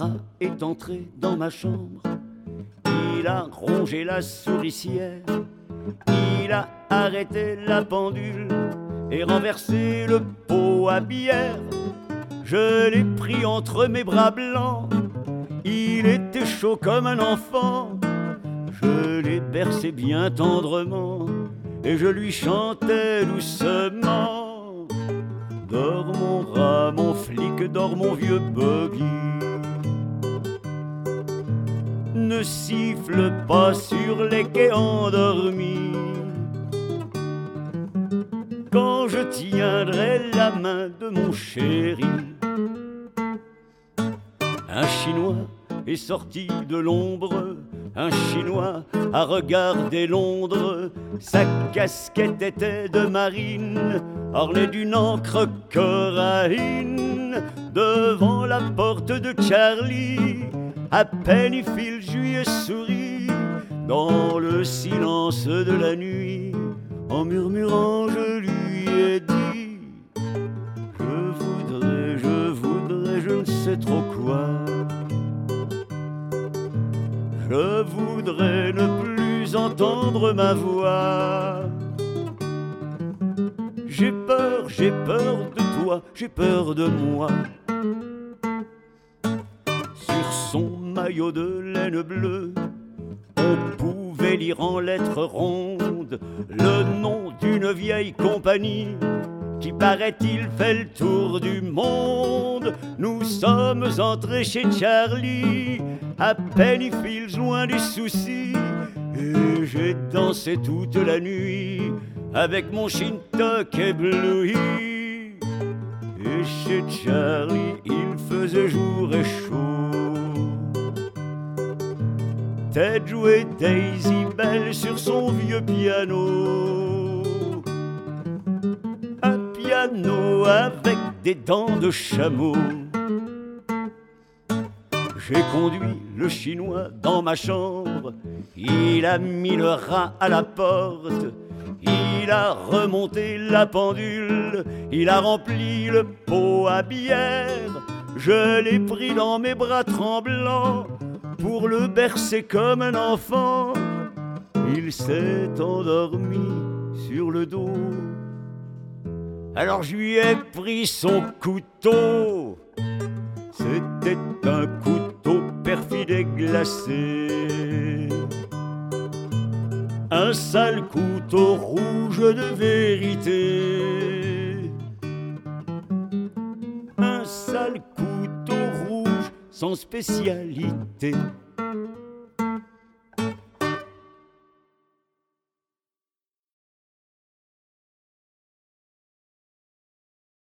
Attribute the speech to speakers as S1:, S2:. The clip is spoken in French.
S1: rat est entré dans ma chambre. Il a rongé la souricière. Il a arrêté la pendule et renversé le pot à bière. Je l'ai pris entre mes bras blancs. Il était chaud comme un enfant. Je l'ai bercé bien tendrement et je lui chantais doucement. Dors mon rat, mon flic, dors mon vieux buggy. Ne siffle pas sur les quais endormis. Quand je tiendrai la main de mon chéri. Un Chinois est sorti de l'ombre. Un Chinois a regardé Londres. Sa casquette était de marine, ornée d'une encre coraline. Devant la porte de Charlie, à peine il fit le juillet sourit. Dans le silence de la nuit, en murmurant je lui ai dit: je voudrais, je ne sais trop quoi. Je voudrais ne plus entendre ma voix. J'ai peur de toi, j'ai peur de moi. Sur son maillot de laine bleue, on pouvait lire en lettres rondes le nom d'une vieille compagnie qui, paraît-il, fait le tour du monde. Nous sommes entrés chez Charlie, à peine il fit le joint du souci, et j'ai dansé toute la nuit avec mon Shintok ébloui. Et chez Charlie il faisait jour et chaud. Ted jouait Daisy Bell sur son vieux piano. Un piano avec des dents de chameau. J'ai conduit le Chinois dans ma chambre. Il a mis le rat à la porte. Il a remonté la pendule. Il a rempli le pot à bière. Je l'ai pris dans mes bras tremblants pour le bercer comme un enfant. Il s'est endormi sur le dos. Alors je lui ai pris son couteau. C'était un couteau perfide et glacé. Un sale couteau rouge de vérité. Un sale couteau rouge sans spécialité.